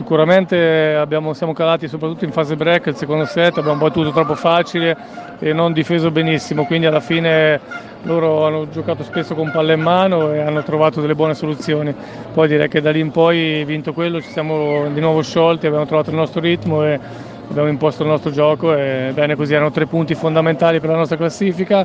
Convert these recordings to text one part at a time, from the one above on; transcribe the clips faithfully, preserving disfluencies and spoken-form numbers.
sicuramente abbiamo, siamo calati soprattutto in fase break, il secondo set abbiamo battuto troppo facile e non difeso benissimo, quindi alla fine loro hanno giocato spesso con palla in mano e hanno trovato delle buone soluzioni. Poi direi che da lì in poi, vinto quello, ci siamo di nuovo sciolti, abbiamo trovato il nostro ritmo e abbiamo imposto il nostro gioco e bene così, erano tre punti fondamentali per la nostra classifica,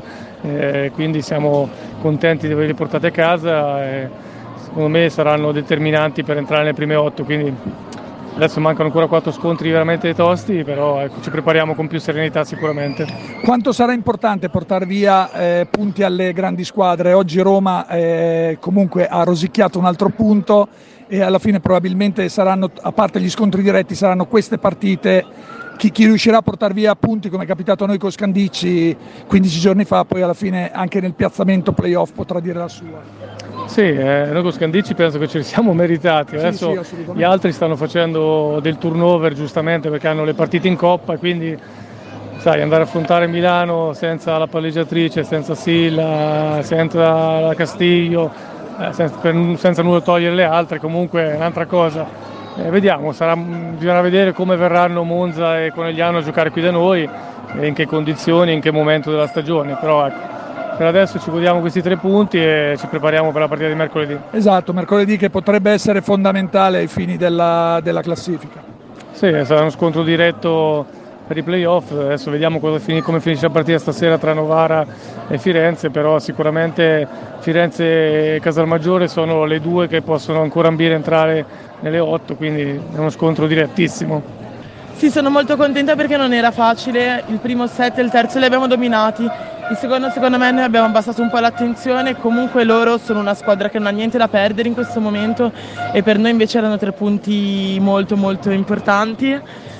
e quindi siamo contenti di averli portati a casa e secondo me saranno determinanti per entrare nelle prime otto, quindi adesso mancano ancora quattro scontri veramente tosti, però ecco, ci prepariamo con più serenità sicuramente. Quanto sarà importante portare via eh, punti alle grandi squadre? Oggi Roma eh, comunque ha rosicchiato un altro punto e alla fine probabilmente saranno, a parte gli scontri diretti, saranno queste partite chi, chi riuscirà a portare via punti, come è capitato a noi con Scandicci quindici giorni fa, poi alla fine anche nel piazzamento playoff potrà dire la sua. Sì, eh, noi con Scandicci penso che ce li siamo meritati, adesso sì, sì, gli altri stanno facendo del turnover giustamente perché hanno le partite in Coppa, quindi sai, andare a affrontare Milano senza la palleggiatrice, senza Silla, senza la Castiglio, eh, senza, per, senza nulla togliere le altre, comunque è un'altra cosa. Eh, vediamo, sarà, bisognerà vedere come verranno Monza e Conegliano a giocare qui da noi, e in che condizioni, in che momento della stagione, però ecco. Per adesso ci godiamo questi tre punti e ci prepariamo per la partita di mercoledì. Esatto, mercoledì che potrebbe essere fondamentale ai fini della, della classifica. Sì, sarà uno scontro diretto per i playoff, adesso vediamo come finisce la partita stasera tra Novara e Firenze, però sicuramente Firenze e Casalmaggiore sono le due che possono ancora ambire a entrare nelle otto, quindi è uno scontro direttissimo. Sì, sono molto contenta perché non era facile, il primo set e il terzo li abbiamo dominati, il secondo secondo me noi abbiamo abbassato un po' l'attenzione, comunque loro sono una squadra che non ha niente da perdere in questo momento e per noi invece erano tre punti molto molto importanti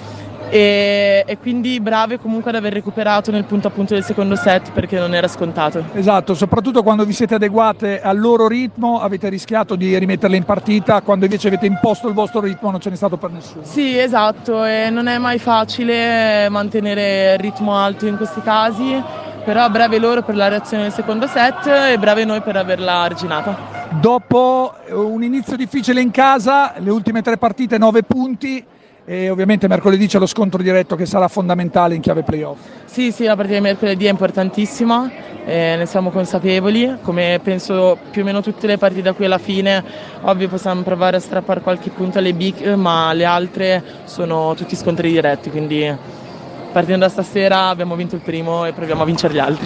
e, e quindi brave comunque ad aver recuperato nel punto a punto del secondo set perché non era scontato. Esatto, soprattutto quando vi siete adeguate al loro ritmo avete rischiato di rimetterle in partita, quando invece avete imposto il vostro ritmo non ce n'è stato per nessuno. Sì, esatto, e non è mai facile mantenere il ritmo alto in questi casi, però brave loro per la reazione del secondo set e brave noi per averla arginata. Dopo un inizio difficile in casa, le ultime tre partite nove punti e ovviamente mercoledì c'è lo scontro diretto che sarà fondamentale in chiave playoff. Sì, sì, la partita di mercoledì è importantissima, eh, ne siamo consapevoli, come penso più o meno tutte le partite da qui alla fine, ovvio possiamo provare a strappare qualche punto alle big, ma le altre sono tutti scontri diretti, quindi partendo da stasera abbiamo vinto il primo e proviamo a vincere gli altri.